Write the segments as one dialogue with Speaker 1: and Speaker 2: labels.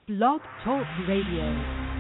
Speaker 1: Blog Talk Radio.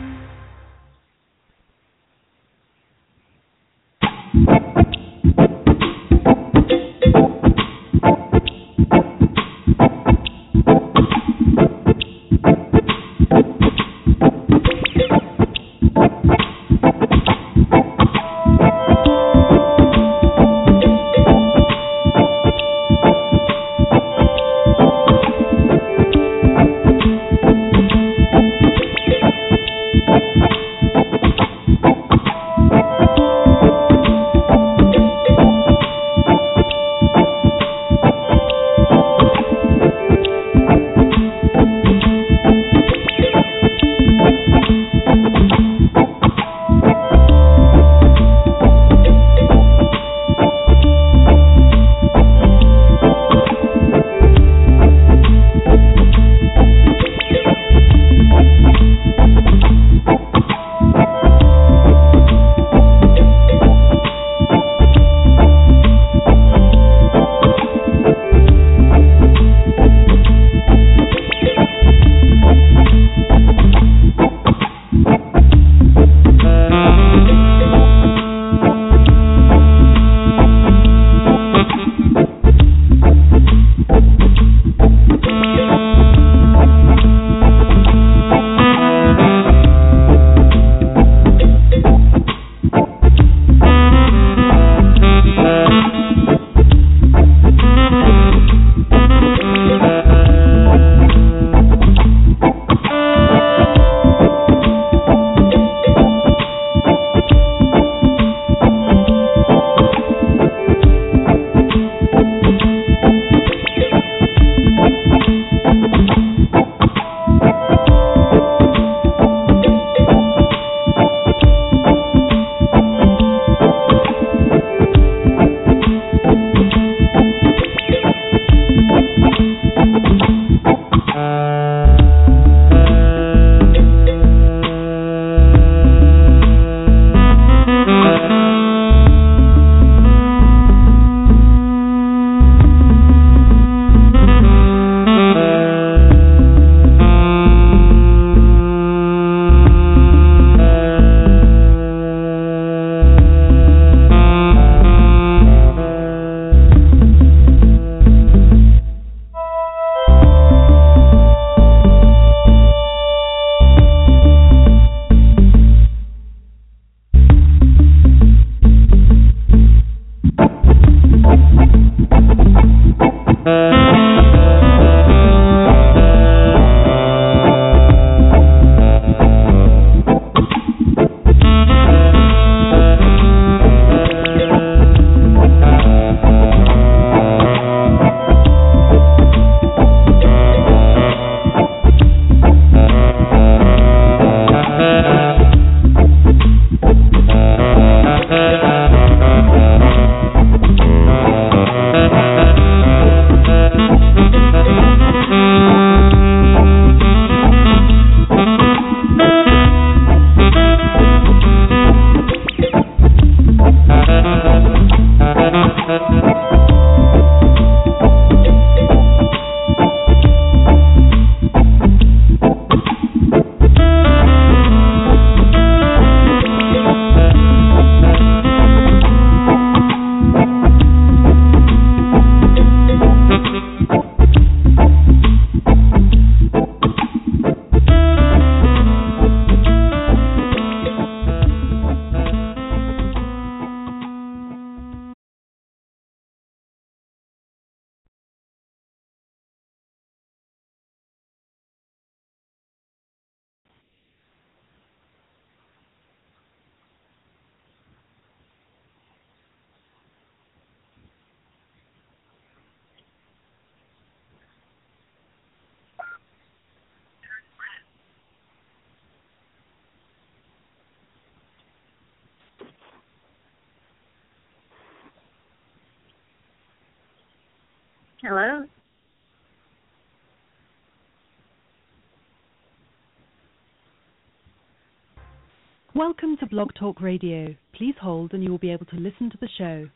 Speaker 2: Hello?
Speaker 1: Welcome to Blog Talk Radio. Please hold and you will be able to listen to the show.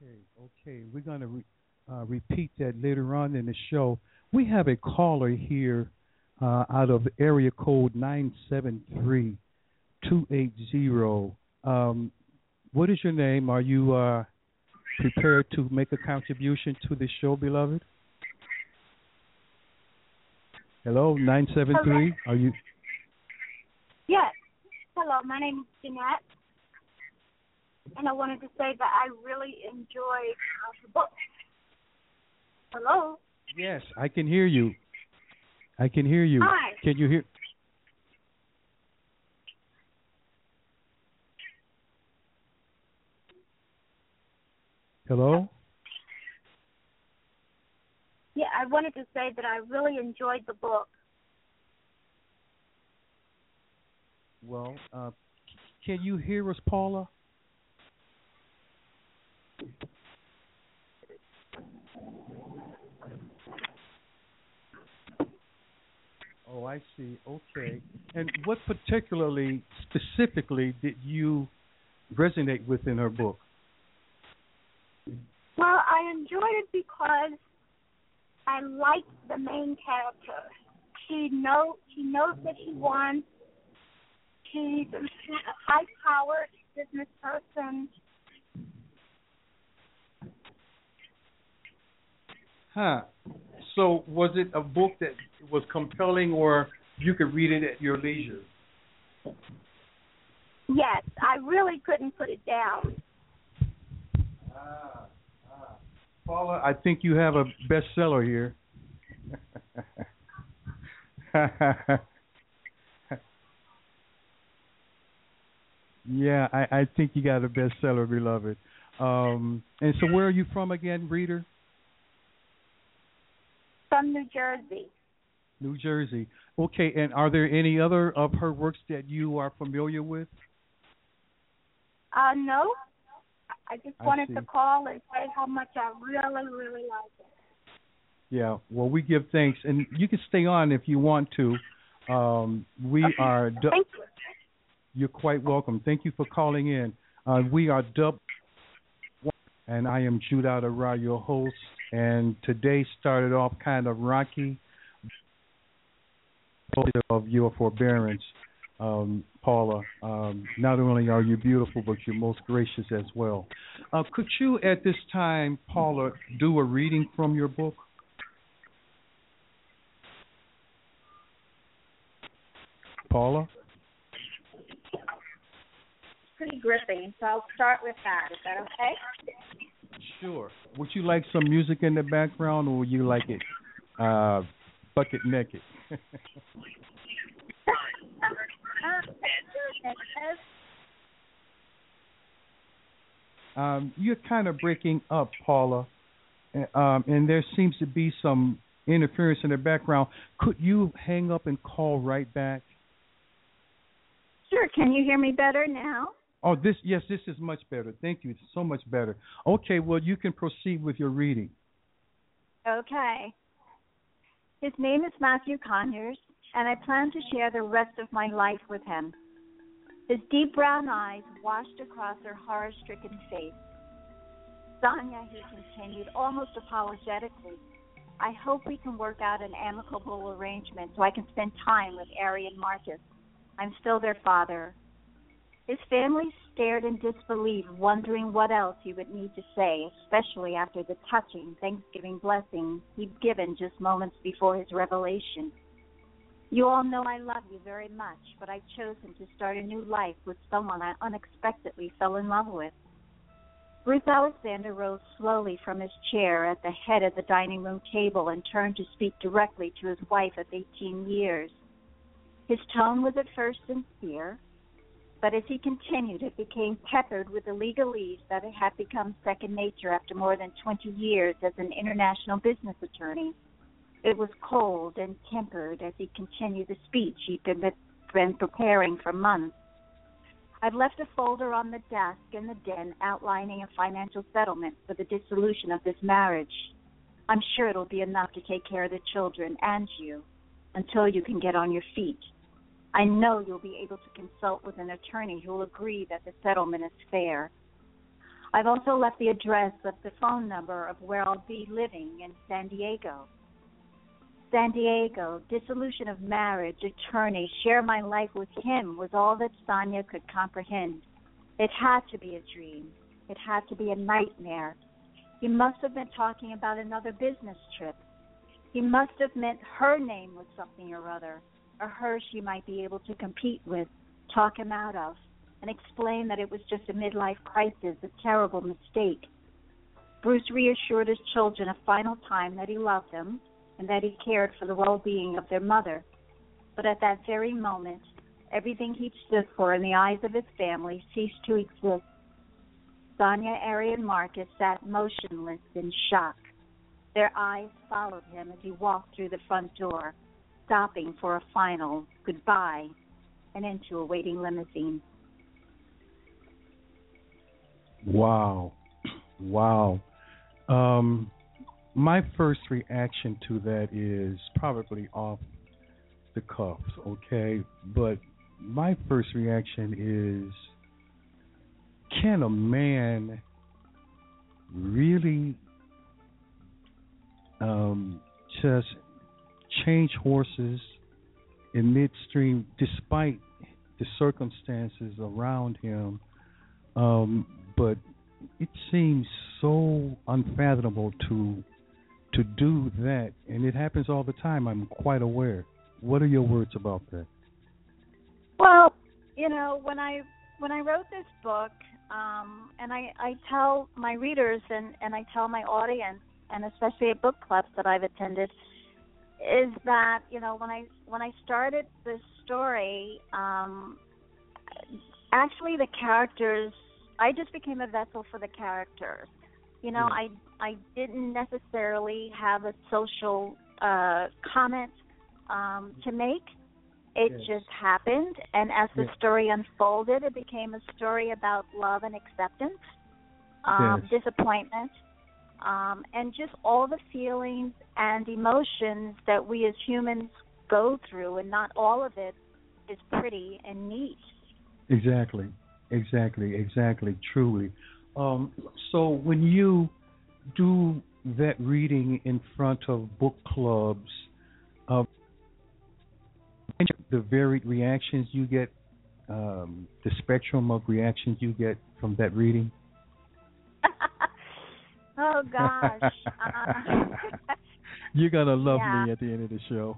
Speaker 2: Okay. We're going to repeat that later on in the show. We have a caller here out of area code 973-280. What is your name? Are you prepared to make a contribution to the show, beloved? Hello, 973.
Speaker 3: Hello.
Speaker 2: Are you?
Speaker 3: Yes. Hello, my name is Jeanette, and I wanted to say that I really enjoyed the book. Hello?
Speaker 2: Yes, I can hear you. I can hear you.
Speaker 3: Hi.
Speaker 2: Can you hear? Hello?
Speaker 3: Yeah, I wanted to say that I really enjoyed the book.
Speaker 2: Well, can you hear us, Paula? Oh, I see. Okay. And what particularly, specifically, did you resonate with in her book?
Speaker 3: Well, I enjoyed it because I liked the main character. She knows that she wants. She's a high-powered business person.
Speaker 2: Huh. So was it a book that was compelling or you could read it at your leisure?
Speaker 3: Yes, I really couldn't put it down.
Speaker 2: Ah, Paula, I think you have a bestseller here. Yeah, I think you got a bestseller, beloved. And so where are you from again, reader?
Speaker 3: From New Jersey.
Speaker 2: New Jersey. Okay, and are there any other of her works that you are familiar with?
Speaker 3: No. I just
Speaker 2: I
Speaker 3: wanted
Speaker 2: see.
Speaker 3: to call and say how much I really, really like it.
Speaker 2: Yeah, well, we give thanks, and you can stay on if you want to. We
Speaker 3: Okay.
Speaker 2: are.
Speaker 3: Thank you.
Speaker 2: You're quite welcome. Thank you for calling in. We are Dub, and I am Judah Ra, your host. And today started off kind of rocky, of your forbearance, Paula. Not only are you beautiful, but you're most gracious as well. Could you, at this time, Paula, do a reading from your book? Paula?
Speaker 3: Pretty gripping, so I'll start with that. Is that okay?
Speaker 2: Sure. Would you like some music in the background, or would you like it bucket naked? You're kind of breaking up, Paula, and there seems to be some interference in the background. Could you hang up and call right back?
Speaker 3: Sure. Can you hear me better now?
Speaker 2: Oh, this is much better. Thank you. It's so much better. Okay, well, you can proceed with your reading.
Speaker 3: Okay. His name is Matthew Conyers, and I plan to share the rest of my life with him. His deep brown eyes washed across her horror-stricken face. Sonia, he continued, almost apologetically, I hope we can work out an amicable arrangement so I can spend time with Ari and Marcus. I'm still their father. His family stared in disbelief, wondering what else he would need to say, especially after the touching Thanksgiving blessing he'd given just moments before his revelation. You all know I love you very much, but I've chosen to start a new life with someone I unexpectedly fell in love with. Bruce Alexander rose slowly from his chair at the head of the dining room table and turned to speak directly to his wife of 18 years. His tone was at first sincere, but as he continued, it became peppered with the legalese that it had become second nature after more than 20 years as an international business attorney. It was cold and tempered as he continued the speech he'd been preparing for months. I've left a folder on the desk in the den outlining a financial settlement for the dissolution of this marriage. I'm sure it'll be enough to take care of the children and you until you can get on your feet. I know you'll be able to consult with an attorney who will agree that the settlement is fair. I've also left the address of the phone number of where I'll be living in San Diego. San Diego, dissolution of marriage, attorney, share my life with him was all that Sonia could comprehend. It had to be a dream. It had to be a nightmare. He must have been talking about another business trip. He must have meant her name was something or other, or her she might be able to compete with, talk him out of, and explain that it was just a midlife crisis, a terrible mistake. Bruce reassured his children a final time that he loved them and that he cared for the well-being of their mother. But at that very moment, everything he'd stood for in the eyes of his family ceased to exist. Sonia, Ari, and Marcus sat motionless in shock. Their eyes followed him as he walked through the front door, stopping for a final goodbye and into a waiting limousine.
Speaker 2: Wow. Wow. My first reaction to that is probably off the cuff, okay? But my first reaction is, can a man really just change horses in midstream despite the circumstances around him? But it seems so unfathomable to do that, and it happens all the time. I'm quite aware. What are your words about that?
Speaker 3: Well, you know, when I wrote this book, and I tell my readers and I tell my audience, and especially at book clubs that I've attended, is that, you know, when I started this story, actually the characters, I just became a vessel for the characters. You know, yeah. I didn't necessarily have a social comment to make. It just happened, and as the story unfolded, it became a story about love and acceptance, disappointment, and just all the feelings and emotions that we as humans go through, and not all of it is pretty and neat.
Speaker 2: Exactly, truly. So when you do that reading in front of book clubs, the varied reactions you get, the spectrum of reactions you get from that reading?
Speaker 3: Oh, gosh.
Speaker 2: You're going to love me at the end of the show.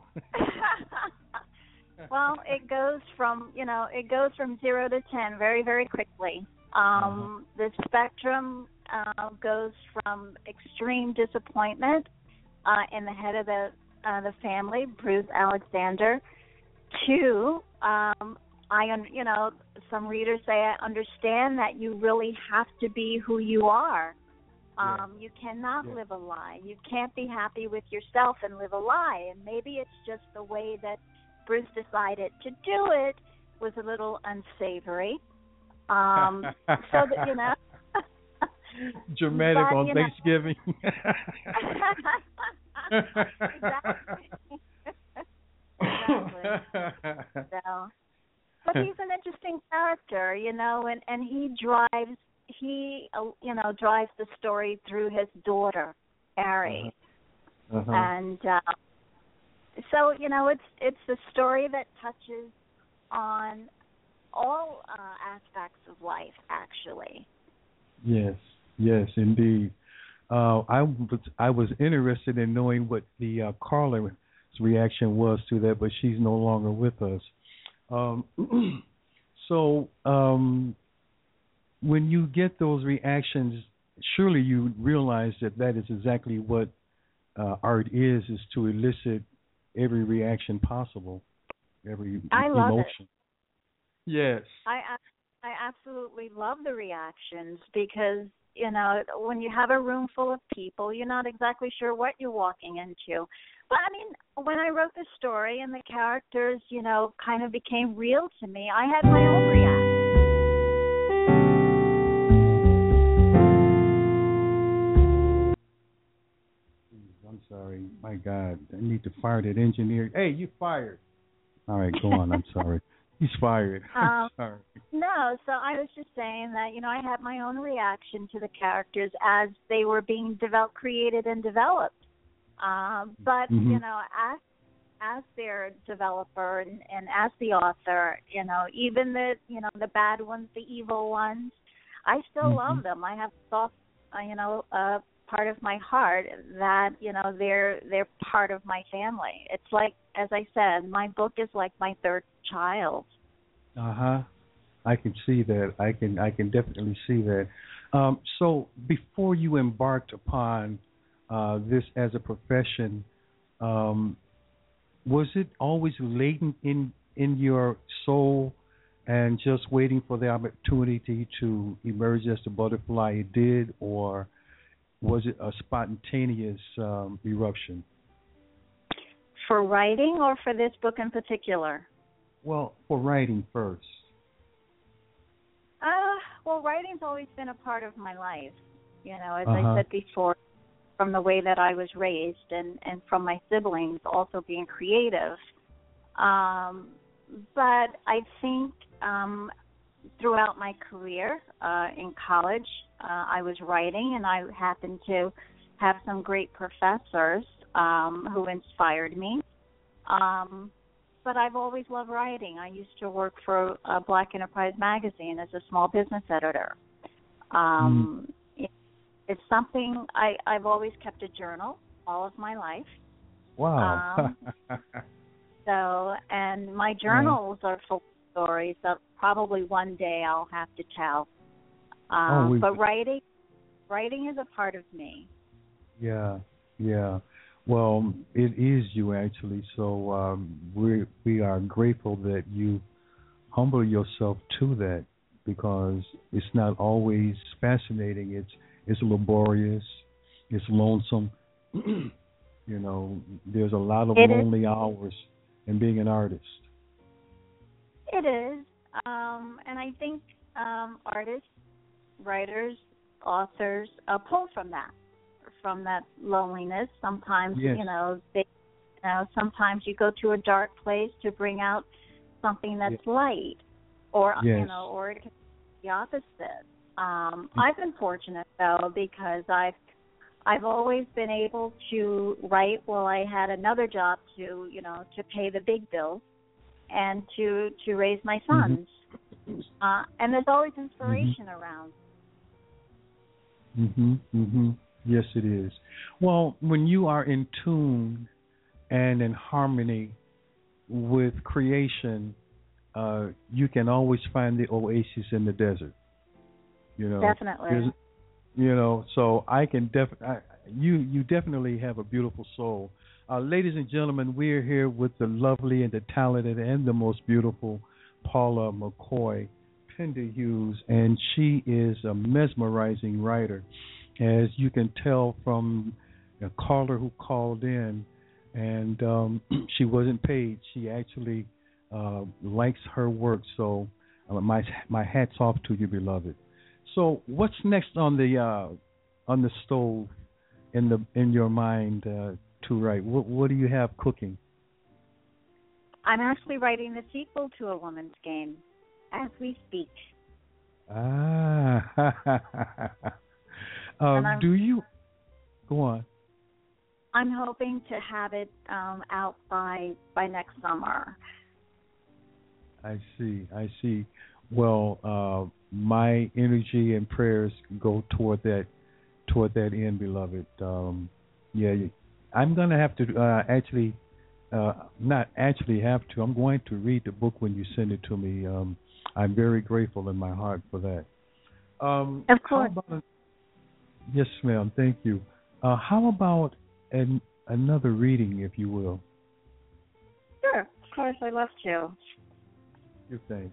Speaker 3: Well, it goes from 0 to 10 very, very quickly. The spectrum goes from extreme disappointment in the head of the family, Bruce Alexander, to some readers say, I understand that you really have to be who you are. You cannot live a lie. You can't be happy with yourself and live a lie. And maybe it's just the way that Bruce decided to do it was a little unsavory. So that, you know.
Speaker 2: Dramatic on Thanksgiving.
Speaker 3: Exactly. So, but he's an interesting character, you know, and he drives the story through his daughter, Ari. And so, you know, it's a story that touches on all aspects of life, actually.
Speaker 2: Yes, indeed. I was interested in knowing what the Carla's reaction was to that, but she's no longer with us. So when you get those reactions, surely you realize that is exactly what art is to elicit every reaction possible, every
Speaker 3: I love
Speaker 2: emotion.
Speaker 3: It.
Speaker 2: Yes.
Speaker 3: I absolutely love the reactions because, you know, when you have a room full of people, you're not exactly sure what you're walking into. But, I mean, when I wrote the story and the characters, you know, kind of became real to me, I had my own reaction.
Speaker 2: I'm sorry. My God. I need to fire that engineer. Hey, you fired. All right, go on. I'm sorry. He's fired. Sorry.
Speaker 3: No, so I was just saying that, I had my own reaction to the characters as they were being created and developed. But, as their developer and as the author, even the bad ones, the evil ones, I still love them. I have soft, part of my heart that, they're part of my family. It's like, as I said, my book is like my third child.
Speaker 2: Uh-huh. I can see that. I can definitely see that. So before you embarked upon this as a profession, was it always latent in your soul and just waiting for the opportunity to emerge as the butterfly it did, or was it a spontaneous eruption?
Speaker 3: For writing or for this book in particular?
Speaker 2: Well, for writing first.
Speaker 3: Well, writing's always been a part of my life. As I said before, from the way that I was raised and from my siblings also being creative. But I think throughout my career in college, I was writing, and I happened to have some great professors who inspired me. But I've always loved writing. I used to work for Black Enterprise Magazine as a small business editor. It's something I've always kept a journal all of my life.
Speaker 2: Wow.
Speaker 3: And my journals are full of stories that probably one day I'll have to tell. But writing is a part of me.
Speaker 2: Yeah. Well, it is you actually. So we are grateful that you humble yourself to that, because it's not always fascinating. It's laborious. It's lonesome. There's a lot of lonely hours in being an artist.
Speaker 3: It is, and I think artists, writers, authors pull from that loneliness. Sometimes,
Speaker 2: yes.
Speaker 3: Sometimes you go to a dark place to bring out something that's light, or
Speaker 2: yes.
Speaker 3: Or it can be the opposite. I've been fortunate though, because I've always been able to write while I had another job to pay the big bills and to raise my sons. And there's always inspiration around.
Speaker 2: Yes, it is. Well, when you are in tune and in harmony with creation, you can always find the oasis in the desert.
Speaker 3: Definitely.
Speaker 2: So I can you definitely have a beautiful soul. Ladies and gentlemen, we're here with the lovely and the talented and the most beautiful Paula McCoy Pender-Hughes, and she is a mesmerizing writer. As you can tell from a caller who called in, and she wasn't paid. She actually likes her work. So my hat's off to you, beloved. So what's next on the stove in your mind to write? What do you have cooking?
Speaker 3: I'm actually writing the sequel to A Woman's Game as we speak.
Speaker 2: Do you go on?
Speaker 3: I'm hoping to have it out by next summer.
Speaker 2: I see. Well, my energy and prayers go toward that end, beloved. I'm going to have to I'm going to read the book when you send it to me. I'm very grateful in my heart for that.
Speaker 3: Of course.
Speaker 2: Yes, ma'am. Thank you. How about another reading, if you will?
Speaker 3: Sure. Of course, I'd love to.
Speaker 2: Your thanks.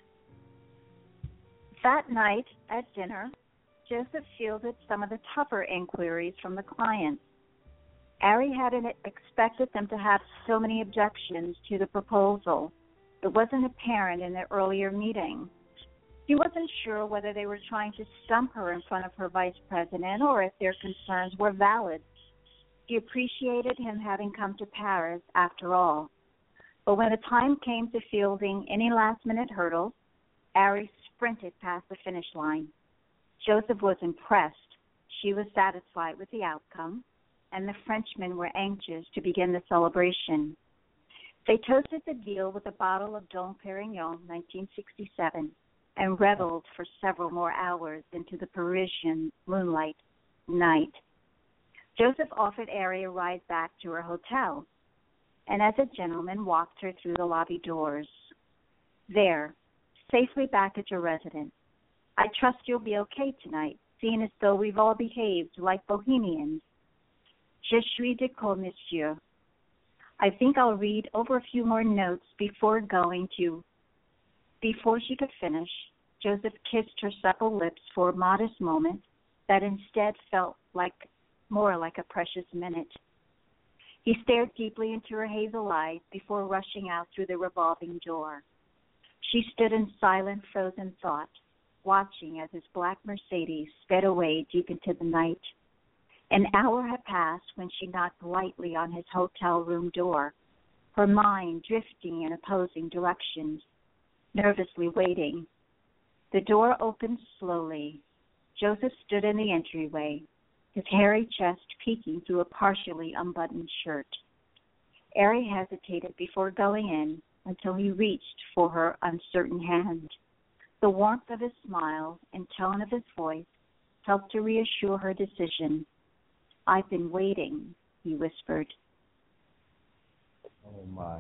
Speaker 3: That night at dinner, Joseph fielded some of the tougher inquiries from the clients. Ari hadn't expected them to have so many objections to the proposal. It wasn't apparent in the earlier meeting. He wasn't sure whether they were trying to stump her in front of her vice president or if their concerns were valid. She appreciated him having come to Paris after all. But when the time came to fielding any last-minute hurdles, Ari sprinted past the finish line. Joseph was impressed. She was satisfied with the outcome, and the Frenchmen were anxious to begin the celebration. They toasted the deal with a bottle of Dom Perignon 1967 and reveled for several more hours into the Parisian moonlight night. Joseph offered Ari a ride back to her hotel, and as a gentleman walked her through the lobby doors. There, safely back at your residence. I trust you'll be okay tonight, seeing as though we've all behaved like bohemians. Je suis d'accord, monsieur. I think I'll read over a few more notes before going to... Before she could finish, Joseph kissed her supple lips for a modest moment that instead felt more like a precious minute. He stared deeply into her hazel eyes before rushing out through the revolving door. She stood in silent, frozen thought, watching as his black Mercedes sped away deep into the night. An hour had passed when she knocked lightly on his hotel room door, her mind drifting in opposing directions, nervously waiting. The door opened slowly. Joseph stood in the entryway, his hairy chest peeking through a partially unbuttoned shirt. Ari hesitated before going in until he reached for her uncertain hand. The warmth of his smile and tone of his voice helped to reassure her decision. I've been waiting, he whispered.
Speaker 2: Oh, my.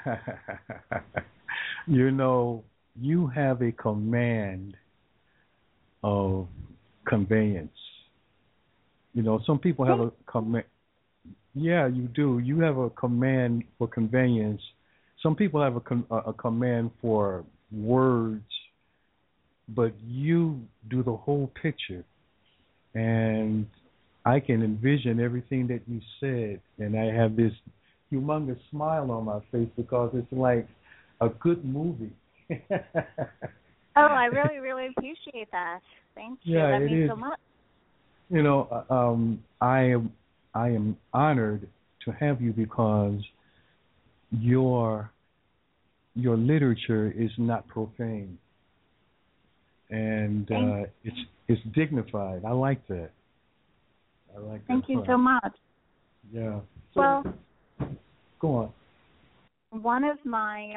Speaker 2: You know, you have a command of conveyance. You know, some people have a command. Yeah, you do. You have a command for conveyance. Some people have a command for words, but you do the whole picture. And I can envision everything that you said, and I have this humongous smile on my face because it's like a good movie.
Speaker 3: Oh, I really, really appreciate that. Thank you.
Speaker 2: Yeah,
Speaker 3: that
Speaker 2: it
Speaker 3: means
Speaker 2: is.
Speaker 3: so much.
Speaker 2: You know, I am honored to have you because your literature is not profane, and it's dignified. I like that. I like that.
Speaker 3: Thank you so much.
Speaker 2: Yeah. So,
Speaker 3: Well,
Speaker 2: go on.
Speaker 3: one of my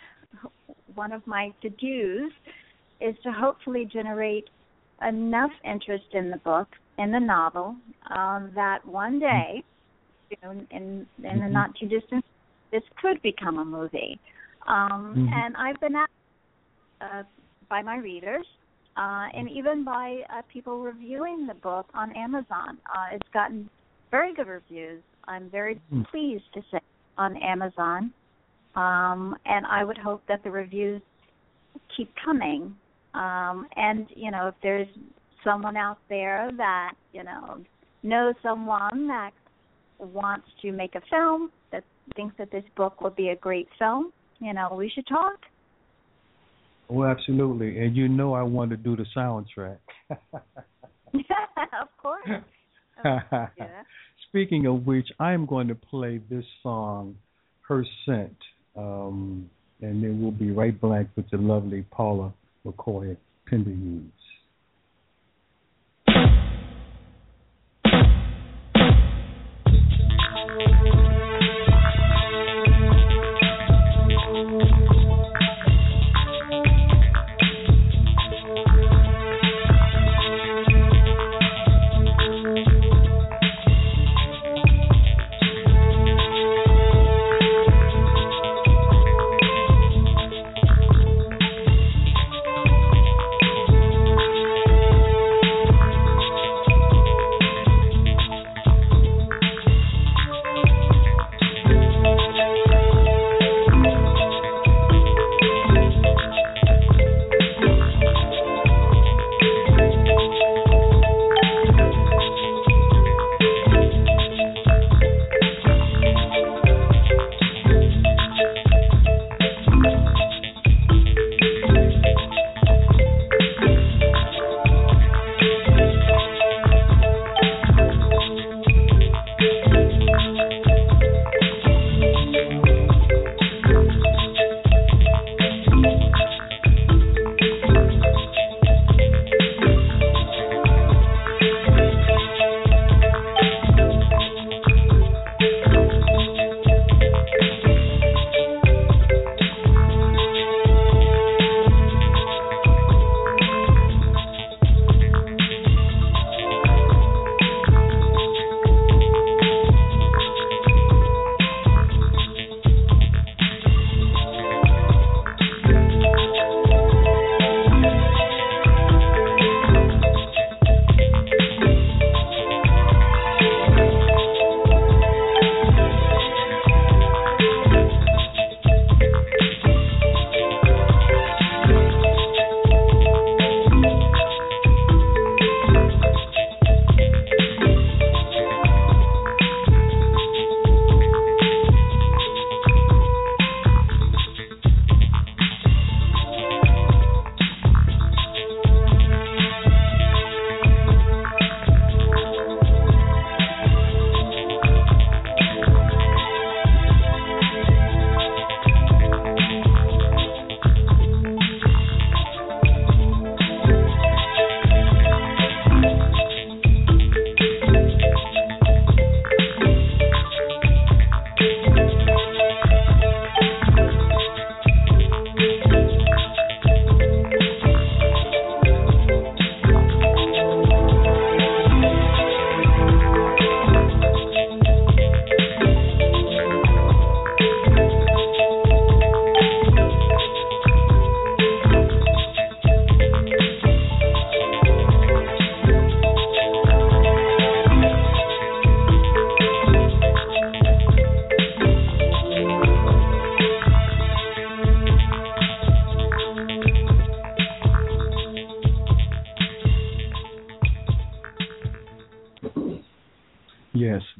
Speaker 3: to-dos is to hopefully generate enough interest in the book, in the novel, that one day, in the not too distant, this could become a movie. And I've been asked by my readers and even by people reviewing the book on Amazon. It's gotten very good reviews. I'm very pleased to say on Amazon. And I would hope that the reviews keep coming. And, if there's someone out there that, knows someone that wants to make a film, that thinks that this book will be a great film, we should talk.
Speaker 2: Well, absolutely. And I want to do the soundtrack.
Speaker 3: Of course. Yeah.
Speaker 2: Speaking of which, I'm going to play this song, Her Scent, and then we'll be right back with the lovely Paula McCoy Pender Hughes.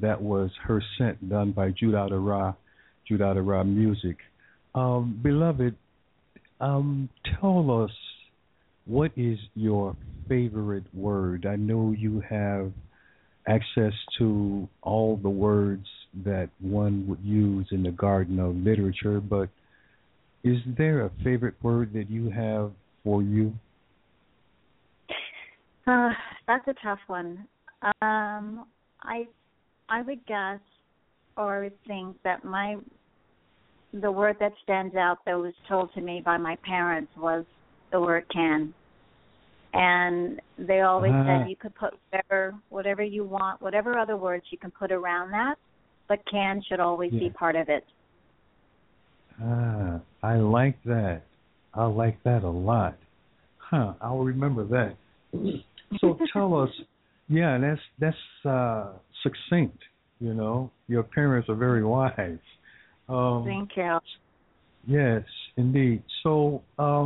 Speaker 2: that was Her Scent, done by Judah Ra Music. Beloved, tell us, what is your favorite word? I know you have access to all the words that one would use in the garden of literature, but is there a favorite word that you have for you?
Speaker 3: That's a tough one. I would guess or think that the word that stands out that was told to me by my parents was the word can. And they always said you could put whatever you want, whatever other words you can put around that, but can should always be part of it.
Speaker 2: I like that. I like that a lot. I'll remember that. So tell us, that's succinct. You know, your parents are very wise.
Speaker 3: Thank you.
Speaker 2: Yes, indeed. So,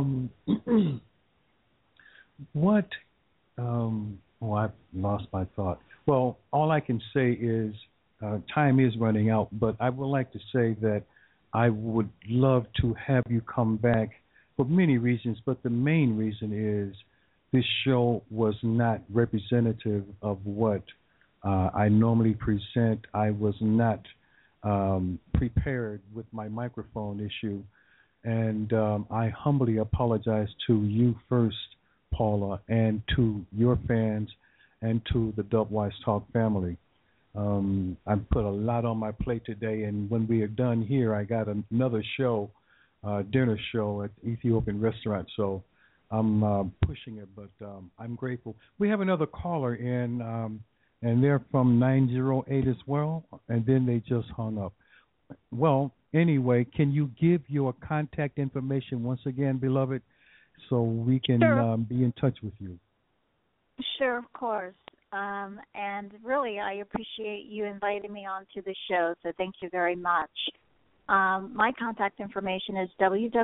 Speaker 2: what? I've lost my thought. Well, all I can say is time is running out, but I would like to say that I would love to have you come back for many reasons, but the main reason is this show was not representative of what I normally present. I was not prepared with my microphone issue, and I humbly apologize to you first, Paula, and to your fans and to the Dubwise Talk family. I put a lot on my plate today, and when we are done here, I got another show, dinner show at the Ethiopian restaurant, so I'm pushing it, but I'm grateful. We have another caller in, and they're from 908 as well, and then they just hung up. Well, anyway, can you give your contact information once again, beloved, so we can be in touch with you?
Speaker 3: Sure, of course. And really, I appreciate you inviting me onto the show, so thank you very much. My contact information is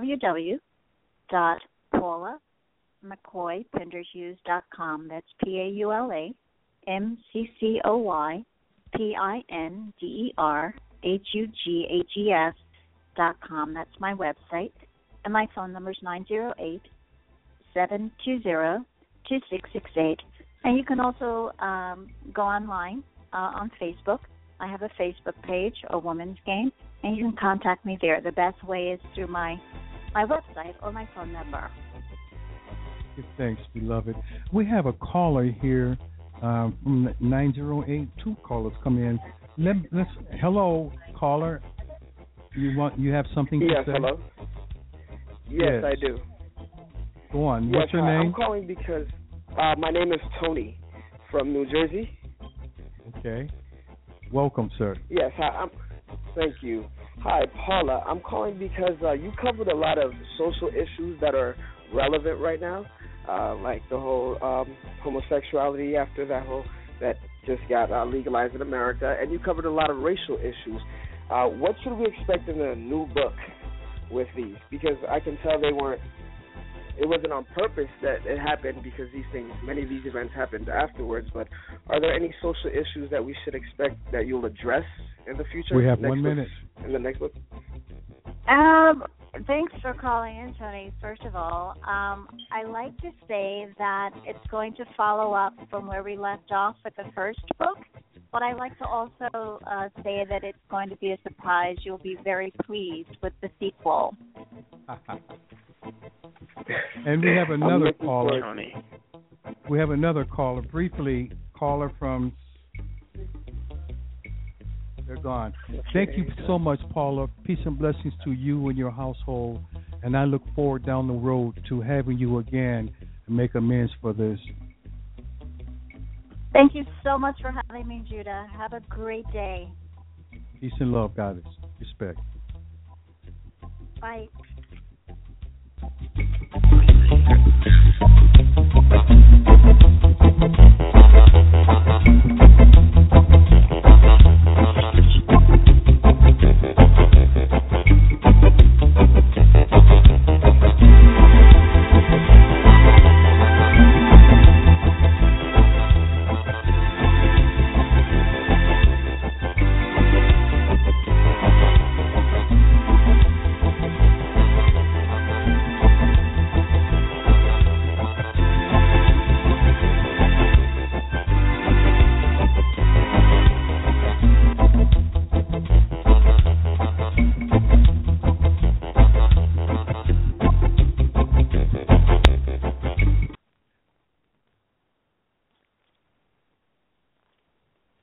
Speaker 3: www.PaulaMcCoyPinderhughes.com. That's PaulaMcCoyPinderhughes.com. That's my website. And my phone number is 908-720-2668. And you can also go online on Facebook. I have a Facebook page, A Woman's Game, and you can contact me there. The best way is through my website or my phone number.
Speaker 2: Thanks, beloved. We have a caller here from 908. Two callers come in. Hello, caller. You have something to say?
Speaker 4: Yes, hello. Yes, I do.
Speaker 2: Go on. What's your name?
Speaker 4: I'm calling because my name is Tony from New Jersey.
Speaker 2: Okay. Welcome, sir.
Speaker 4: Yes, thank you. Hi, Paula. I'm calling because you covered a lot of social issues that are relevant right now, like the whole homosexuality after that just got legalized in America, and you covered a lot of racial issues. What should we expect in the new book with these? Because I can tell it wasn't on purpose that it happened, because many of these events happened afterwards, but are there any social issues that we should expect that you'll address in the future?
Speaker 2: We have 1 minute.
Speaker 4: In the next book?
Speaker 3: Thanks for calling in, Tony. First of all, I like to say that it's going to follow up from where we left off with the first book, but I like to also say that it's going to be a surprise. You'll be very pleased with the sequel.
Speaker 2: And we have another caller. We have another caller. Briefly, caller from... They're gone. Thank you so much, Paula. Peace and blessings to you and your household. And I look forward down the road to having you again and make amends for this.
Speaker 3: Thank you so much for having me, Judah. Have a great day.
Speaker 2: Peace and love, Goddess. Respect.
Speaker 3: Bye.